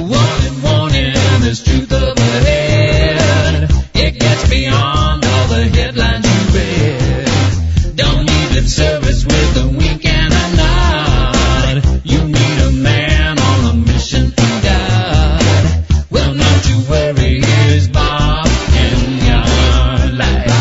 Warning, there's truth up ahead. It gets beyond all the headlines you read. Don't need lip service with a wink and a nod. You need a man on a mission from God. Well, not to worry, here's Bob in your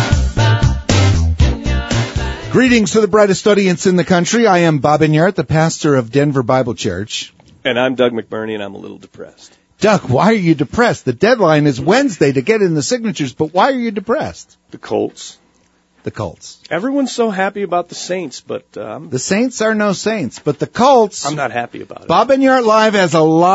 life. Greetings to the brightest audience in the country. I am Bob Inyart, the pastor of Denver Bible Church. And I'm Doug McBurney, and I'm a little depressed. Doug, why are you depressed? The deadline is Wednesday to get in the signatures, but why are you depressed? The Colts. The Colts. Everyone's so happy about the Saints, but... the Saints are no Saints, but the Colts... I'm not happy about it. Bob Inyart Live has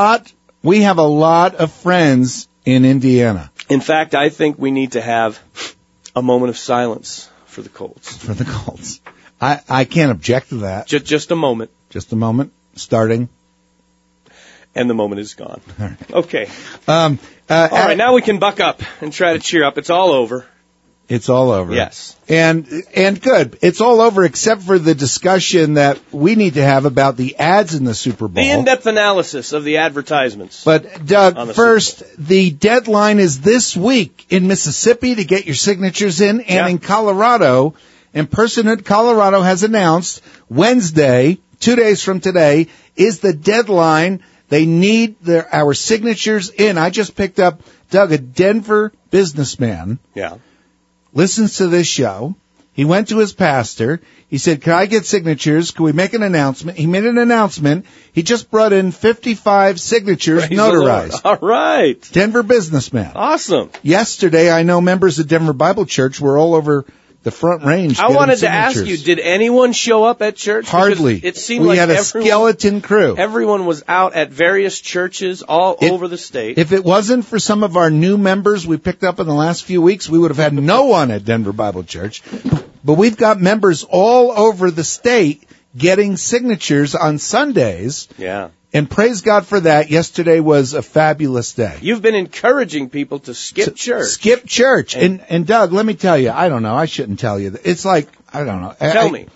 we have a lot of friends in Indiana. In fact, I think we need to have a moment of silence for the Colts. For the Colts. I can't object to that. Just a moment. Just a moment. Starting. And the moment is gone. All right. Okay. All right, now we can buck up and try to cheer up. It's all over. It's all over. Yes. And good. It's all over except for the discussion that we need to have about the ads in the Super Bowl. The in-depth analysis of the advertisements. But, Doug, first, the deadline is this week in Mississippi to get your signatures in, and in Colorado. And Personhood Colorado has announced Wednesday, 2 days from today, is the deadline. They need our signatures in. I just picked up, Doug, a Denver businessman. Yeah. Listens to this show. He went to his pastor. He said, can I get signatures? Can we make an announcement? He made an announcement. He just brought in 55 signatures notarized. All right. Denver businessman. Awesome. Yesterday, I know members of Denver Bible Church were all over the Front Range. I wanted to ask you, did anyone show up at church? Hardly. Because it seemed we like had a skeleton crew. Everyone was out at various churches all over the state. If it wasn't for some of our new members we picked up in the last few weeks, we would have had no one at Denver Bible Church. But we've got members all over the state getting signatures on Sundays. Yeah. And praise God for that. Yesterday was a fabulous day. You've been encouraging people to skip church. Skip church. And Doug, let me tell you, I don't know. I shouldn't tell you. It's like, I don't know. Tell me.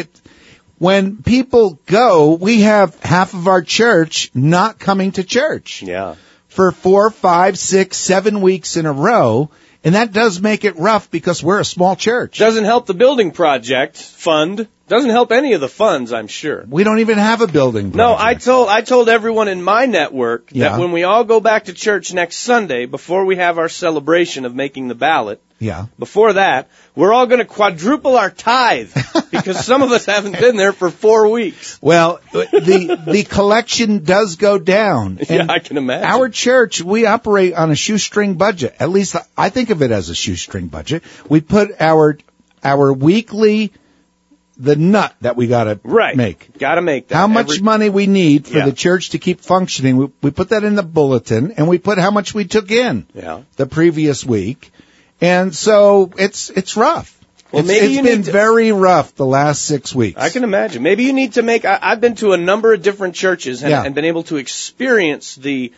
When people go, we have half of our church not coming to church. Yeah. For 4, 5, 6, 7 weeks in a row. And that does make it rough because we're a small church. Doesn't help the building project fund. Doesn't help any of the funds, I'm sure. We don't even have a building project. No, I told everyone in my network that when we all go back to church next Sunday, before we have our celebration of making the ballot, before that, we're all going to quadruple our tithe because some of us haven't been there for 4 weeks. Well, the collection does go down. Yeah, I can imagine. Our church, we operate on a shoestring budget. At least I think of it as a shoestring budget. We put our weekly... the nut that we gotta make. Gotta make that. How much money we need for the church to keep functioning. We put that in the bulletin, and we put how much we took in the previous week. And so it's rough. Well, it's been very rough the last 6 weeks. I can imagine. Maybe you need to make, I've been to a number of different churches and been able to experience the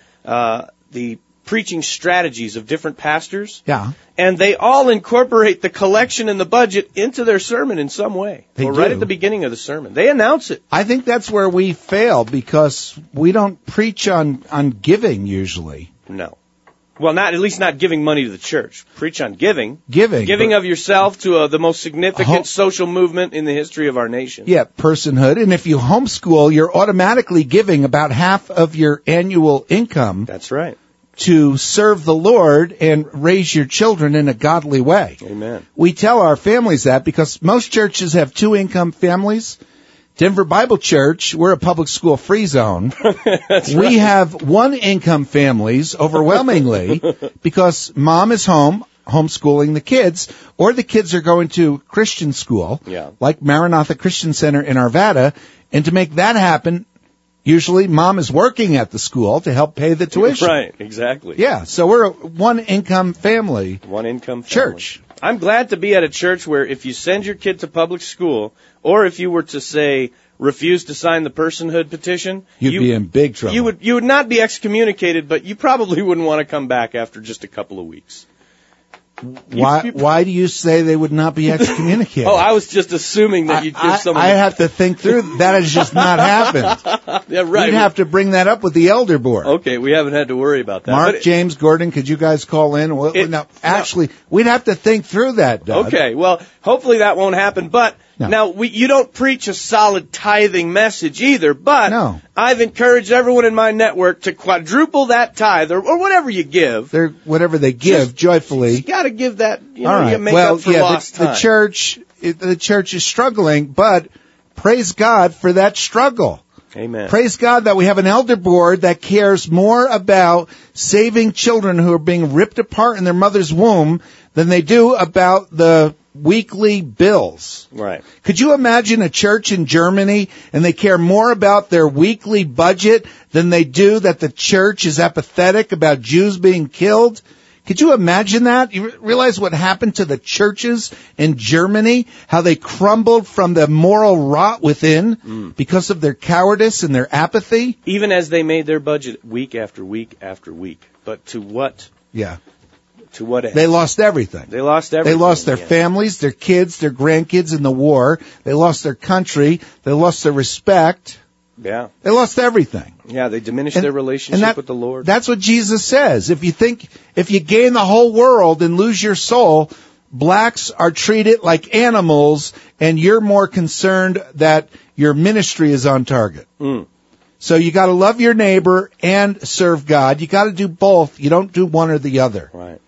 preaching strategies of different pastors. Yeah. And they all incorporate the collection and the budget into their sermon in some way. They do. Right at the beginning of the sermon. They announce it. I think that's where we fail because we don't preach on giving usually. No. Well, at least not giving money to the church. Preach on giving. Giving of yourself to the most significant social movement in the history of our nation. Yeah, personhood. And if you homeschool, you're automatically giving about half of your annual income. That's right. To serve the Lord and raise your children in a godly way. Amen. We tell our families that because most churches have 2-income families. Denver Bible Church, we're a public school free zone. We have 1-income families overwhelmingly because mom is home homeschooling the kids, or the kids are going to Christian school, like Maranatha Christian Center in Arvada, and to make that happen, usually mom is working at the school to help pay the tuition. Right, exactly. Yeah, so we're a 1-income family. 1-income family. Church. I'm glad to be at a church where if you send your kid to public school, or if you were to say refuse to sign the personhood petition, you'd be in big trouble. You would not be excommunicated, but you probably wouldn't want to come back after just a couple of weeks. Why do you say they would not be excommunicated? I was just assuming that you'd give someone... I have to think through. That has just not happened. Yeah, right. We'd have to bring that up with the elder board. Okay, we haven't had to worry about that. Mark, James, Gordon, could you guys call in? We'd have to think through that, Doug. Okay, well, hopefully that won't happen, but... No. Now, you don't preach a solid tithing message either, but I've encouraged everyone in my network to quadruple that tithe, or whatever you give. Whatever they give, joyfully. You got to give that, all right. You make up for lost time. The church is struggling, but praise God for that struggle. Amen. Praise God that we have an elder board that cares more about saving children who are being ripped apart in their mother's womb than they do about the weekly bills. Right. Could you imagine a church in Germany and they care more about their weekly budget than they do that the church is apathetic about Jews being killed? Could you imagine that? You realize what happened to the churches in Germany? How they crumbled from the moral rot within because of their cowardice and their apathy? Even as they made their budget week after week after week. But to what? Yeah. To what end? They lost everything. They lost everything. They lost their families, their kids, their grandkids in the war. They lost their country. They lost their respect. Yeah. They lost everything. Yeah, they diminished their relationship with the Lord. That's what Jesus says. If you gain the whole world and lose your soul, blacks are treated like animals, and you're more concerned that your ministry is on target. So you got to love your neighbor and serve God. You got to do both. You don't do one or the other. Right.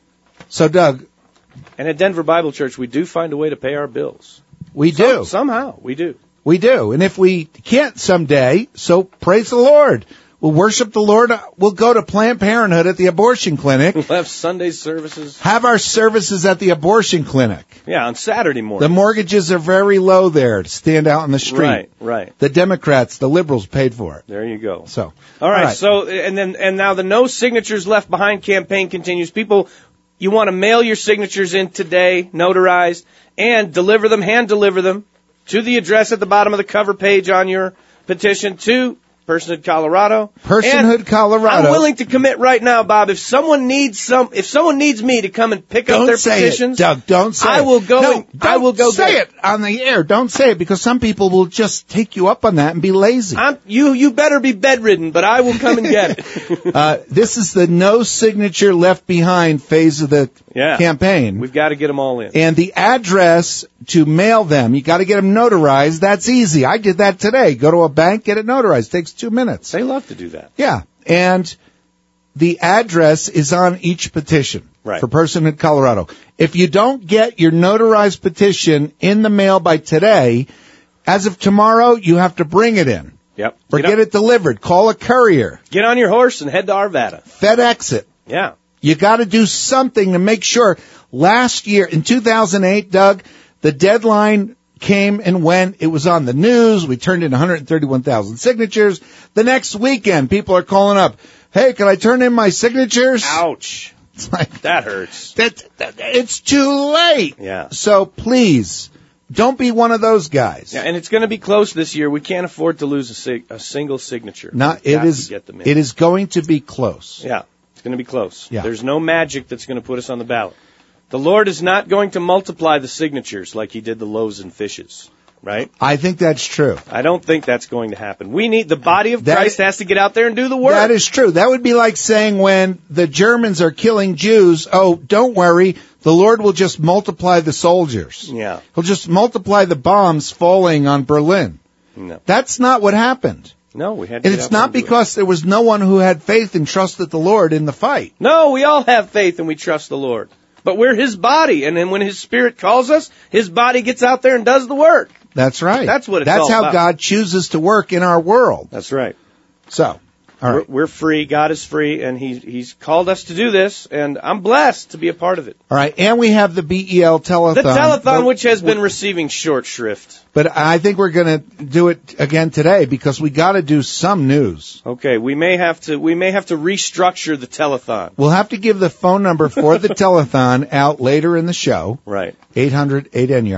So, Doug. And at Denver Bible Church, we do find a way to pay our bills. We do. Somehow, we do. We do. And if we can't someday, so praise the Lord. We'll worship the Lord. We'll go to Planned Parenthood at the abortion clinic. We'll have Sunday services. Have our services at the abortion clinic. Yeah, on Saturday morning. The mortgages are very low there to stand out in the street. Right. The Democrats, the liberals paid for it. There you go. So. All right. So, and now the No Signatures Left Behind campaign continues. People, you want to mail your signatures in today, notarized, and hand deliver them to the address at the bottom of the cover page on your petition to Personhood Colorado. Colorado. I'm willing to commit right now, Bob. If someone needs me to come and pick up their petitions, Doug, don't say I will go. I will go say it on the air. Don't say it because some people will just take you up on that and be lazy. You better be bedridden, but I will come and get it. This is the No Signature Left Behind phase of the campaign. We've got to get them all in. And the address to mail them, you got to get them notarized. That's easy. I did that today. Go to a bank, get it notarized. Takes 2 minutes. They love to do that. Yeah. And the address is on each petition for Personhood Colorado. If you don't get your notarized petition in the mail by today, as of tomorrow, you have to bring it in. Yep. Or get it delivered. Call a courier. Get on your horse and head to Arvada. FedEx it. Yeah. You got to do something to make sure. Last year, in 2008, Doug, the deadline came and went. It was on the news. We turned in 131,000 signatures. The next weekend, people are calling up, hey, can I turn in my signatures? Ouch. It's like, that hurts. It's too late. Yeah. So please, don't be one of those guys. Yeah, and it's going to be close this year. We can't afford to lose a single signature. It is going to be close. Yeah, it's going to be close. Yeah. There's no magic that's going to put us on the ballot. The Lord is not going to multiply the signatures like he did the loaves and fishes, right? I think that's true. I don't think that's going to happen. The body of Christ has to get out there and do the work. That is true. That would be like saying when the Germans are killing Jews, oh, don't worry, the Lord will just multiply the soldiers. Yeah. He'll just multiply the bombs falling on Berlin. No. That's not what happened. No, we had to. And it's not because there was no one who had faith and trusted the Lord in the fight. No, we all have faith and we trust the Lord. But we're his body, and then when his Spirit calls us, his body gets out there and does the work. That's right. That's what it's all about. That's how God chooses to work in our world. That's right. So, all right. We're free. God is free, and he's called us to do this, and I'm blessed to be a part of it. All right, and we have the BEL telethon. The telethon, which has been receiving short shrift. But I think we're going to do it again today because we got to do some news. Okay, we may have to restructure the telethon. We'll have to give the phone number for the telethon out later in the show. Right. 800-8NYARD.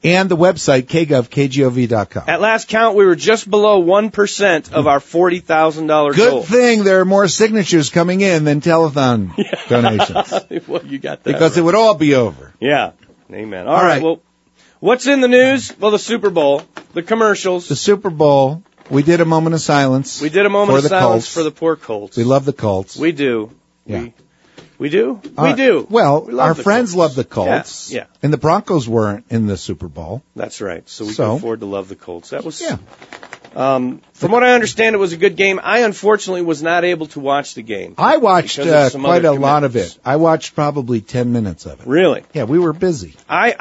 and the website, kgov.com. At last count, we were just below 1% of our $40,000 goal. Good thing there are more signatures coming in than telethon donations. Well, you got that. Because right. It would all be over. Yeah. Amen. All right. Well, what's in the news? Well, the Super Bowl, the commercials. The Super Bowl. We did a moment of silence. We did a moment of silence for the poor Colts. We love the Colts. We do. Yeah. We do? We do. Well, our friends love the Colts. Yeah. And the Broncos weren't in the Super Bowl. That's right. So we can afford to love the Colts. That was... Yeah. From what I understand, it was a good game. I, unfortunately, was not able to watch the game. I watched quite a lot of it. I watched probably 10 minutes of it. Really? Yeah, we were busy.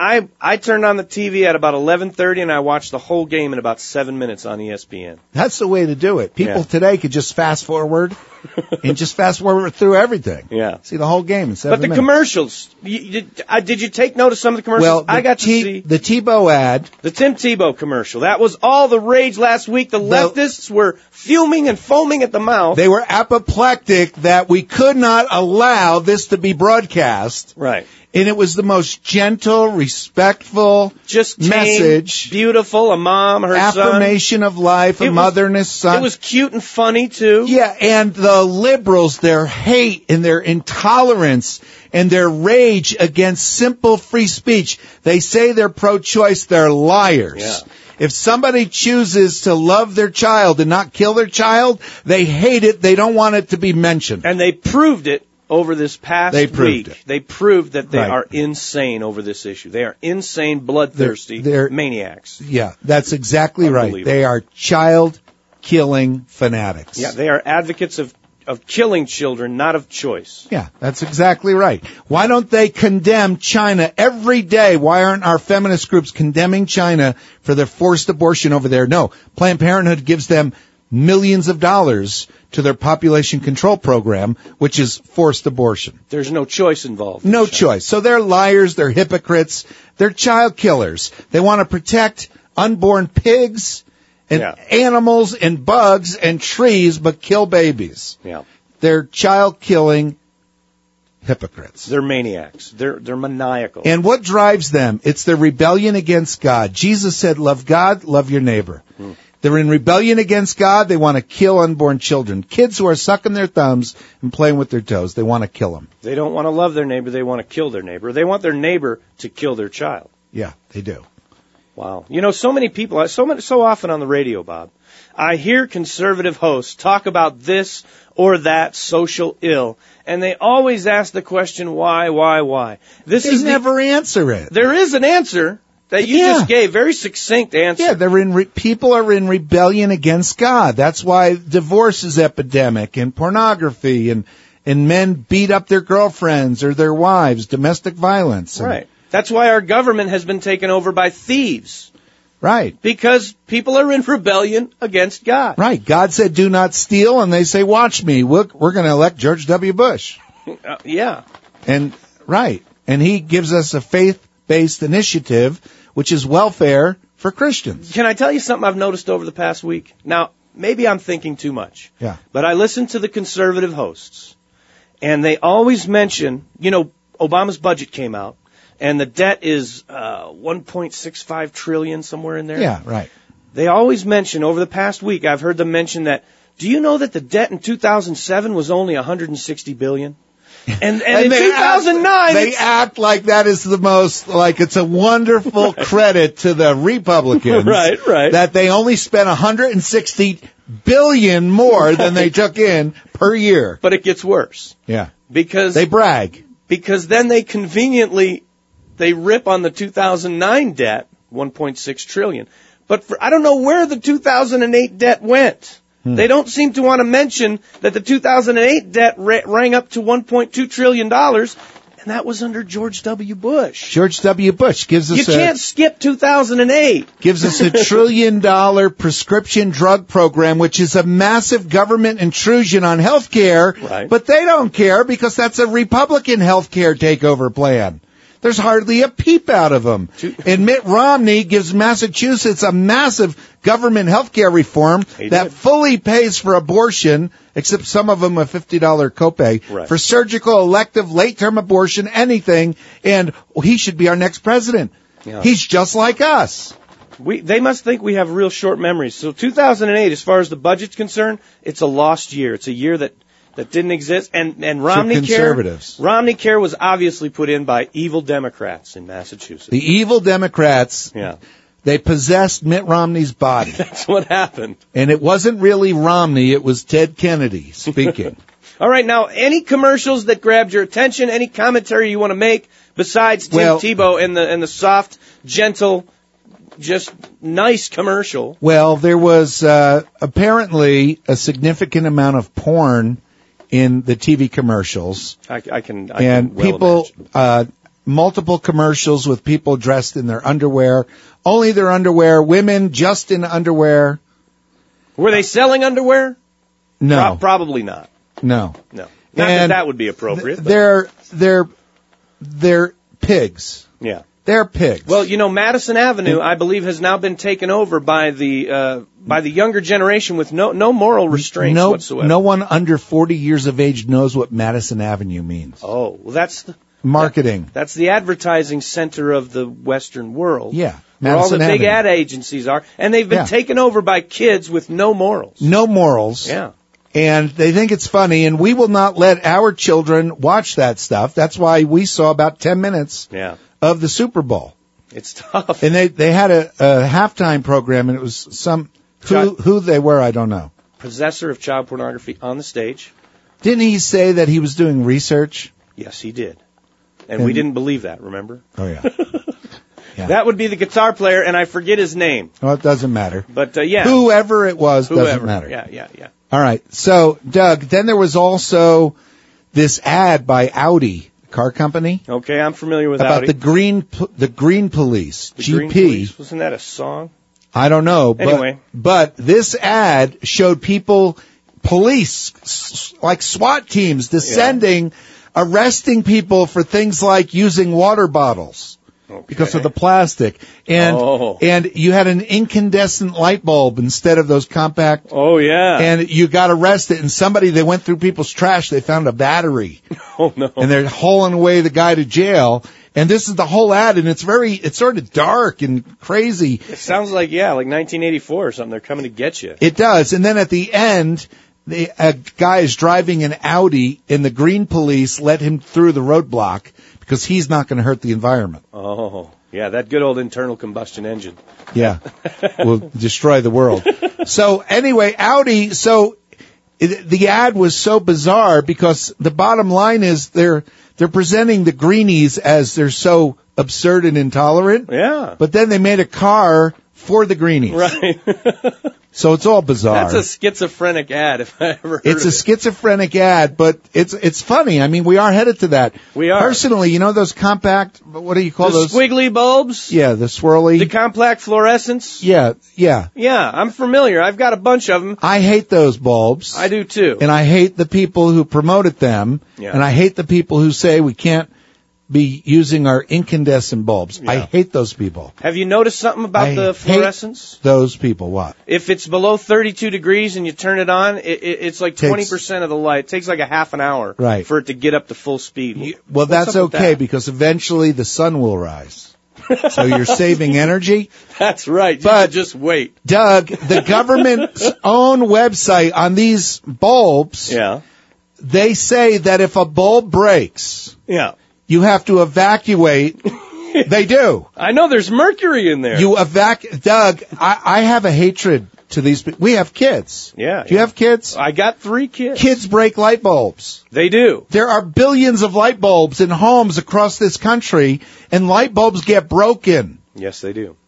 I turned on the TV at about 11:30, and I watched the whole game in about 7 minutes on ESPN. That's the way to do it. People today could just fast forward and just fast forward through everything. Yeah. See the whole game in 7 minutes. But the commercials, did you take note of some of the commercials? Well, I got to see the Tebow ad. The Tim Tebow commercial. That was all the rage last week. The leftists were fuming and foaming at the mouth. They were apoplectic that we could not allow this to be broadcast. Right. And it was the most gentle, respectful message. Beautiful, a mom, her affirmation of life, a mother and his son. It was cute and funny, too. Yeah, and the liberals, their hate and their intolerance and their rage against simple free speech. They say they're pro-choice, they're liars. Yeah. If somebody chooses to love their child and not kill their child, they hate it, they don't want it to be mentioned. And they proved it over this past week. They proved that they are insane over this issue. They are insane, bloodthirsty maniacs. Yeah, that's exactly right. They are child-killing fanatics. Yeah, they are advocates of killing children, not of choice. Yeah, that's exactly right. Why don't they condemn China every day? Why aren't our feminist groups condemning China for their forced abortion over there? No, Planned Parenthood gives them millions of dollars to their population control program, which is forced abortion. There's no choice involved. No choice. So they're liars, they're hypocrites, they're child killers. They want to protect unborn pigs and animals and bugs and trees, but kill babies. Yeah. They're child-killing hypocrites. They're maniacs. They're maniacal. And what drives them? It's their rebellion against God. Jesus said, love God, love your neighbor. They're in rebellion against God. They want to kill unborn children. Kids who are sucking their thumbs and playing with their toes. They want to kill them. They don't want to love their neighbor. They want to kill their neighbor. They want their neighbor to kill their child. Yeah, they do. Wow. You know, so many people, so often on the radio, Bob, I hear conservative hosts talk about this or that social ill, and they always ask the question, why? They never answer it. There is an answer that you just gave, very succinct answer. Yeah, people are in rebellion against God. That's why divorce is epidemic and pornography and men beat up their girlfriends or their wives, domestic violence. Right. That's why our government has been taken over by thieves. Right. Because people are in rebellion against God. Right. God said, do not steal, and they say, watch me. We're going to elect George W. Bush. Yeah. And he gives us a faith-based initiative, which is welfare for Christians. Can I tell you something I've noticed over the past week? Now, maybe I'm thinking too much. Yeah. But I listen to the conservative hosts, and they always mention, Obama's budget came out, and the debt is $1.65 trillion, somewhere in there. Yeah, right. They always mention, over the past week, I've heard them mention that, do you know that the debt in 2007 was only $160 billion? And in 2009... They act like that is the most, like it's a wonderful credit to the Republicans. Right. That they only spent $160 billion more than they took in per year. But it gets worse. Yeah. Because... They brag. Because then they conveniently... They rip on the 2009 debt, $1.6 trillion. But I don't know where the 2008 debt went. They don't seem to want to mention that the 2008 debt rang up to $1.2 trillion, and that was under George W. Bush. George W. Bush gives us You can't skip 2008. Gives us $1 trillion prescription drug program, which is a massive government intrusion on health care. Right. But they don't care because that's a Republican health care takeover plan. There's hardly a peep out of them. And Mitt Romney gives Massachusetts a massive government health care reform that fully pays for abortion, except some of them a $50 copay, for surgical, elective, late-term abortion, anything, and he should be our next president. Yeah. He's just like us. They must think we have real short memories. So 2008, as far as the budget's concerned, it's a lost year. It's a year that didn't exist. And Romney Care was obviously put in by evil Democrats in Massachusetts. The evil Democrats, they possessed Mitt Romney's body. That's what happened. And it wasn't really Romney, it was Ted Kennedy speaking. All right, now, any commercials that grabbed your attention, any commentary you want to make besides Tim Tebow and the soft, gentle, just nice commercial? Well, there was apparently a significant amount of porn in the TV commercials. I can people, multiple commercials with people dressed in their underwear, only their underwear, women just in underwear. Were they selling underwear? No. Probably not. No. Not that would be appropriate. They're pigs. Yeah. They're pigs. Well, Madison Avenue, I believe, has now been taken over by the younger generation with no moral restraints whatsoever. No one under 40 years of age knows what Madison Avenue means. Oh, well, that's the marketing. That's the advertising center of the Western world. Yeah. Where all the big ad agencies are, and they've been taken over by kids with no morals. No morals. Yeah. And they think it's funny, and we will not let our children watch that stuff. That's why we saw about 10 minutes of the Super Bowl. It's tough. And they had a halftime program, and it was who they were, I don't know. Possessor of child pornography on the stage. Didn't he say that he was doing research? Yes, he did. And we didn't believe that, remember? Oh, yeah. Yeah. That would be the guitar player, and I forget his name. Well, it doesn't matter. But, whoever it was doesn't matter. Yeah. All right. So, Doug, then there was also this ad by Audi, car company. Okay, I'm familiar with about Audi. the Green Police, the GP. Green Police. Wasn't that a song? I don't know. Anyway. But this ad showed police, like SWAT teams, descending, arresting people for things like using water bottles. Okay. Because of the plastic. And you had an incandescent light bulb instead of those compact. Oh, yeah. And you got arrested, and they went through people's trash, they found a battery. Oh, no. And they're hauling away the guy to jail. And this is the whole ad, and it's sort of dark and crazy. It sounds like 1984 or something. They're coming to get you. It does. And then at the end, a guy is driving an Audi, and the Green Police let him through the roadblock, because he's not going to hurt the environment. Oh, yeah, that good old internal combustion engine. Yeah, will destroy the world. So anyway, Audi, the ad was so bizarre because the bottom line is they're presenting the greenies as they're so absurd and intolerant. Yeah. But then they made a car for the greenies. Right. So it's all bizarre. That's a schizophrenic ad, if I ever heard It's a schizophrenic ad, but it's funny. I mean, we are headed to that. We are. Personally, those compact, what do you call those? The squiggly bulbs? Yeah, the swirly. The compact fluorescents? Yeah. Yeah, I'm familiar. I've got a bunch of them. I hate those bulbs. I do too. And I hate the people who promoted them. Yeah. And I hate the people who say we can't be using our incandescent bulbs. Yeah. I hate those people. Have you noticed something about the fluorescence? Hate those people. What? If it's below 32 degrees and you turn it on, it's like 20% of the light. It takes like a half an hour for it to get up to full speed. Well, that's okay because eventually the sun will rise. So you're saving energy. That's right. But just wait. Doug, the government's own website on these bulbs, they say that if a bulb breaks, you have to evacuate. They do. I know there's mercury in there. Doug, I have a hatred to these people. We have kids. Yeah. Do you have kids? I got 3 kids. Kids break light bulbs. They do. There are billions of light bulbs in homes across this country, and light bulbs get broken. Yes, they do.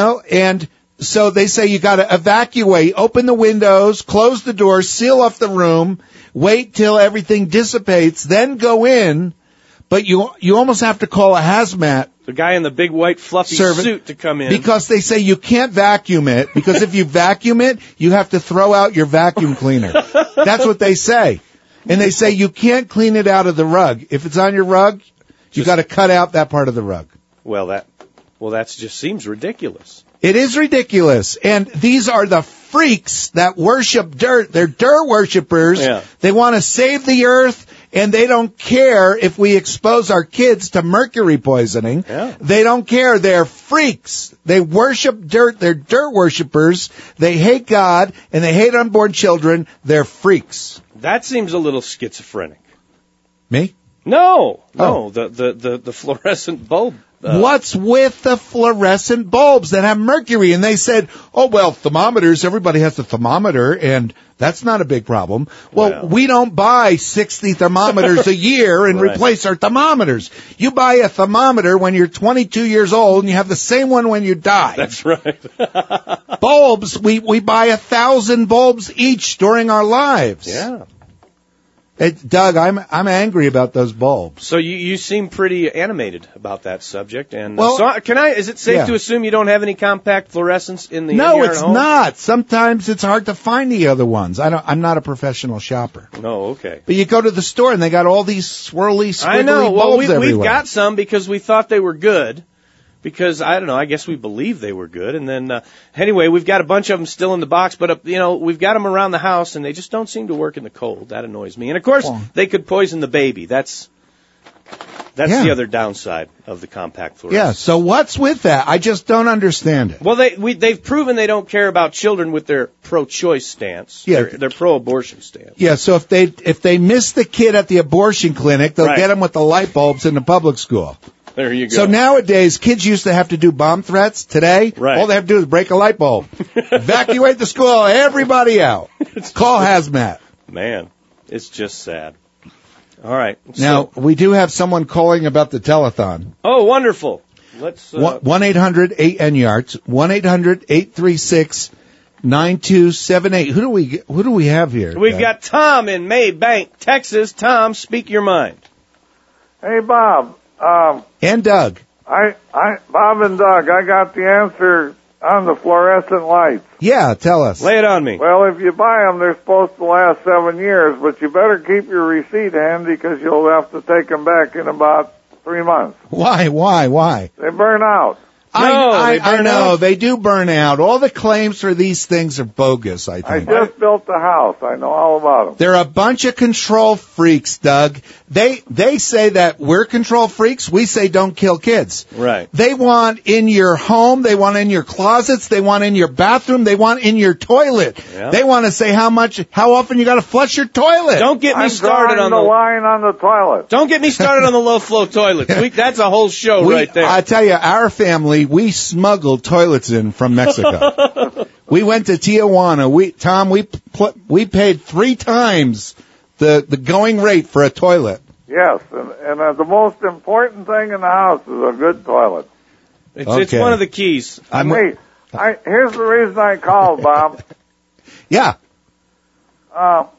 And so they say you got to evacuate, open the windows, close the doors, seal off the room, wait till everything dissipates, then go in. But you almost have to call a hazmat. The guy in the big white fluffy suit to come in. Because they say you can't vacuum it, because if you vacuum it, you have to throw out your vacuum cleaner. That's what they say. And they say you can't clean it out of the rug. If it's on your rug, you got to cut out that part of the rug. Well, that just seems ridiculous. It is ridiculous. And these are the freaks that worship dirt. They're dirt worshipers. Yeah. They want to save the earth, And they don't care if we expose our kids to mercury poisoning. Yeah. They don't care. They're freaks. They worship dirt. They're dirt worshipers. They hate God, and they hate unborn children. They're freaks. That seems a little schizophrenic. Me? No, the fluorescent bulb. What's with the fluorescent bulbs that have mercury? And they said, oh, well, thermometers, everybody has a thermometer, and that's not a big problem. Well, we don't buy 60 thermometers a year and replace our thermometers. You buy a thermometer when you're 22 years old, and you have the same one when you die. That's right. Bulbs, we buy 1,000 bulbs each during our lives. Yeah. Doug, I'm angry about those bulbs. So you seem pretty animated about that subject, and well, so is it safe to assume you don't have any compact fluorescents in the No, it's not. Sometimes it's hard to find the other ones. I'm not a professional shopper. No, okay. But you go to the store and they got all these swirly, squiggly I know. bulbs Well, everywhere. we've got some because we thought they were good. Because, I don't know, I guess we believe they were good. And then, anyway, we've got a bunch of them still in the box, but, we've got them around the house, and they just don't seem to work in the cold. That annoys me. And, of course, they could poison the baby. That's the other downside of the compact fluorescent. Yeah, so what's with that? I just don't understand it. Well, they've proven they don't care about children with their pro-choice stance, their pro-abortion stance. Yeah, so if they miss the kid at the abortion clinic, they'll get them with the light bulbs in the public school. There you go. So nowadays, kids used to have to do bomb threats. Today, all they have to do is break a light bulb. Evacuate the school, everybody out. Call hazmat. Man, it's just sad. All right. Now, we do have someone calling about the telethon. Oh, wonderful. Let's 1-800-8-NYARDS, 1-800-836-9278. Who do we have here? We've got Tom in Maybank, Texas. Tom, speak your mind. Hey, Bob. And Doug. Bob and Doug, I got the answer on the fluorescent lights. Yeah, tell us. Lay it on me. Well, if you buy them, they're supposed to last 7 years, but you better keep your receipt handy because you'll have to take them back in about 3 months. Why? They burn out. I know. They do burn out. All the claims for these things are bogus, I think. I just built the house. I know all about them. They're a bunch of control freaks, Doug. They say that we're control freaks. We say don't kill kids. Right. They want in your home. They want in your closets. They want in your bathroom. They want in your toilet. Yeah. They want to say how often you got to flush your toilet. Don't get me started on the line on the toilet. Don't get me started on the low flow toilets. That's a whole show right there. I tell you, our family, we smuggled toilets in from Mexico. We went to Tijuana. We paid 3 times the going rate for a toilet. Yes, and the most important thing in the house is a good toilet. It's one of the keys. Here's the reason I called, Bob. Yeah. I've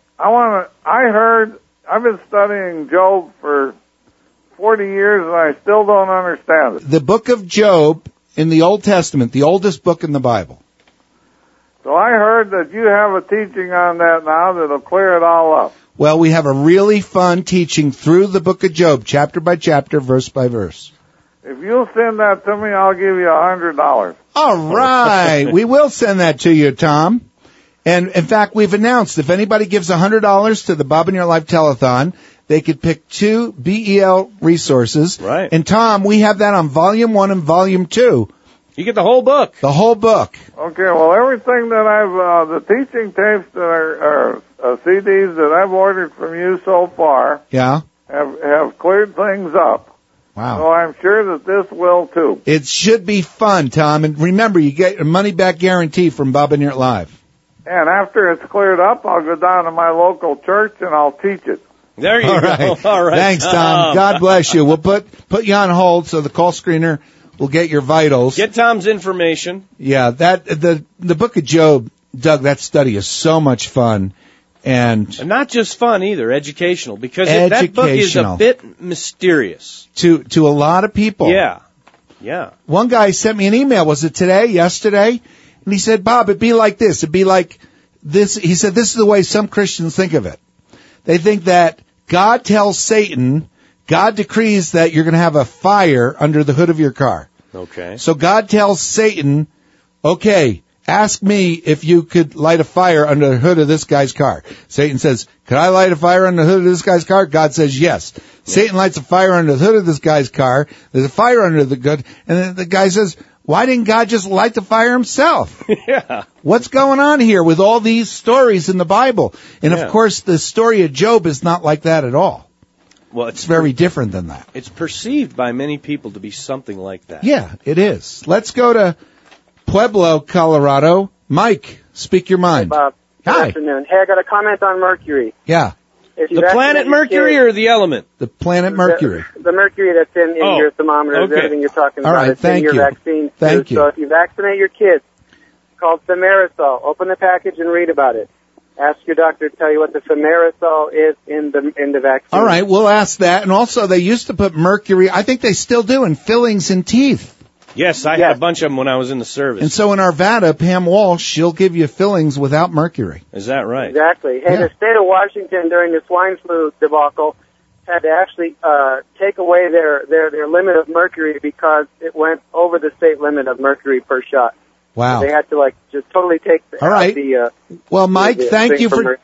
been studying Job for 40 years and I still don't understand it. The book of Job in the Old Testament, the oldest book in the Bible. So I heard that you have a teaching on that now that'll clear it all up. Well, we have a really fun teaching through the book of Job, chapter by chapter, verse by verse. If you'll send that to me, I'll give you $100. All right. We will send that to you, Tom. And, in fact, we've announced if anybody gives $100 to the Bob in Your Life Telethon, they could pick 2 BEL resources. Right. And, Tom, we have that on Volume 1 and Volume 2. You get the whole book. The whole book. Okay, well, everything that the teaching tapes that are CDs that I've ordered from you so far have cleared things up. Wow. So I'm sure that this will, too. It should be fun, Tom. And remember, you get a money-back guarantee from Bob in Your Life. And after it's cleared up, I'll go down to my local church and I'll teach it. There you go. All right. Thanks, Tom. God bless you. We'll put you on hold so the call screener will get your vitals. Get Tom's information. Yeah, the book of Job, Doug, that study is so much fun. And not just fun either, educational, because that book is a bit mysterious. To a lot of people. Yeah. One guy sent me an email, was it today, yesterday? And he said, Bob, it'd be like this. It'd be like this. He said, this is the way some Christians think of it. They think that God tells Satan, God decrees that you're going to have a fire under the hood of your car. Okay. So God tells Satan, okay, ask me if you could light a fire under the hood of this guy's car. Satan says, could I light a fire under the hood of this guy's car? God says yes. Yeah. Satan lights a fire under the hood of this guy's car. There's a fire under the hood. And then the guy says, why didn't God just light the fire himself? Yeah. What's going on here with all these stories in the Bible? And, of course, the story of Job is not like that at all. Well, it's very different than that. It's perceived by many people to be something like that. Yeah, it is. Let's go to Pueblo, Colorado. Mike, speak your mind. Hey, Bob. Good Hi. afternoon. Hey, I got a comment on Mercury. Yeah. The planet Mercury or the element? The planet Mercury. The mercury that's in your thermometer, everything you're talking about. All right, it's in your vaccine. Thank you. So if you vaccinate your kids, it's called thimerosal. Open the package and read about it. Ask your doctor to tell you what the thimerosal is in the vaccine. All right, we'll ask that. And also, they used to put mercury, I think they still do, in fillings in teeth. Yes, I had a bunch of them when I was in the service. And so in Arvada, Pam Walsh, she'll give you fillings without mercury. Is that right? Exactly. Hey, the state of Washington during the swine flu debacle had to actually take away their limit of mercury because it went over the state limit of mercury per shot. Wow. So they had to just totally take out the well, Mike, thank you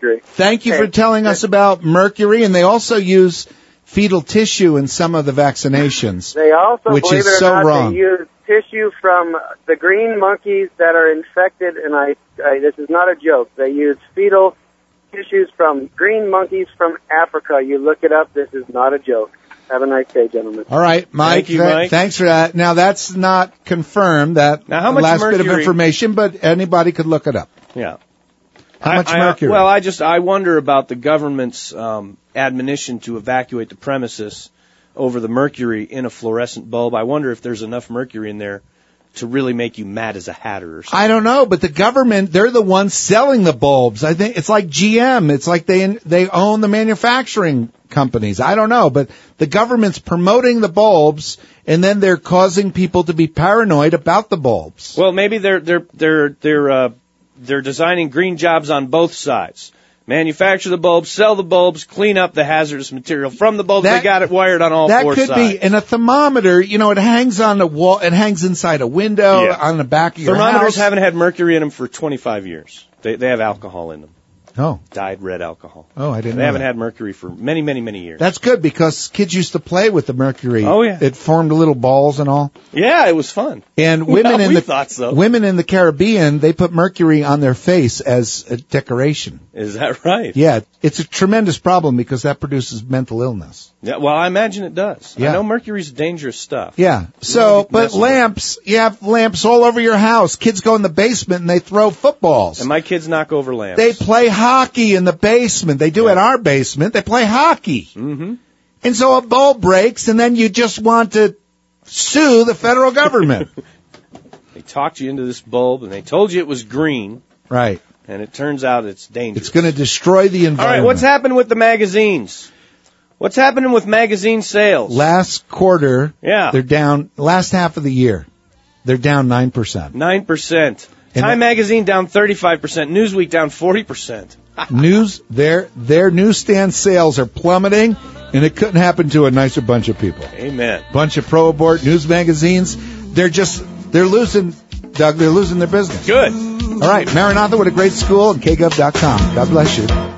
for telling us about mercury, and they also use fetal tissue in some of the vaccinations. They also, which believe is it or so not, wrong. They use tissue from the green monkeys that are infected, and this is not a joke. They use fetal tissues from green monkeys from Africa. You look it up. This is not a joke. Have a nice day, gentlemen. All right, Mike. Thank you, Mike. Thanks for that. Now, that's not confirmed, that now, how much last mercury? bit of information, but anybody could look it up. Yeah. How much mercury? Well, I wonder about the government's admonition to evacuate the premises over the mercury in a fluorescent bulb. I wonder if there's enough mercury in there to really make you mad as a hatter or something. I don't know, but the government, they're the ones selling the bulbs. I think it's like GM. It's like they own the manufacturing companies. I don't know, but the government's promoting the bulbs, and then they're causing people to be paranoid about the bulbs. Well, maybe they're designing green jobs on both sides. Manufacture the bulbs, sell the bulbs, clean up the hazardous material from the bulbs. They got it wired on all four sides. That could be. And a thermometer, it hangs on the wall. It hangs inside a window on the back of your house. Thermometers haven't had mercury in them for 25 years. They have alcohol in them. Oh. Dyed red alcohol. Oh, I didn't know. They haven't had mercury for many, many, many years. That's good because kids used to play with the mercury. Oh, yeah. It formed little balls and all. Yeah, it was fun. And women women in the Caribbean, they put mercury on their face as a decoration. Is that right? Yeah, it's a tremendous problem because that produces mental illness. Yeah, well, I imagine it does. Yeah. I know mercury's dangerous stuff. Yeah. So, but lamps, you have lamps all over your house. Kids go in the basement and they throw footballs. And my kids knock over lamps. They play hockey in the basement. They do at our basement. They play hockey. Mm-hmm. And so a bulb breaks and then you just want to sue the federal government. They talked you into this bulb and they told you it was green. Right. And it turns out it's dangerous. It's going to destroy the environment. All right, what's happened with the magazines? What's happening with magazine sales? Last quarter, they're down. Last half of the year, they're down 9%. 9%. Time Magazine down 35%. Newsweek down 40%. Their newsstand sales are plummeting, and it couldn't happen to a nicer bunch of people. Amen. Bunch of pro-abort news magazines. They're losing, Doug. They're losing their business. Good. All right, Maranatha, what a great school, and KGov.com. God bless you.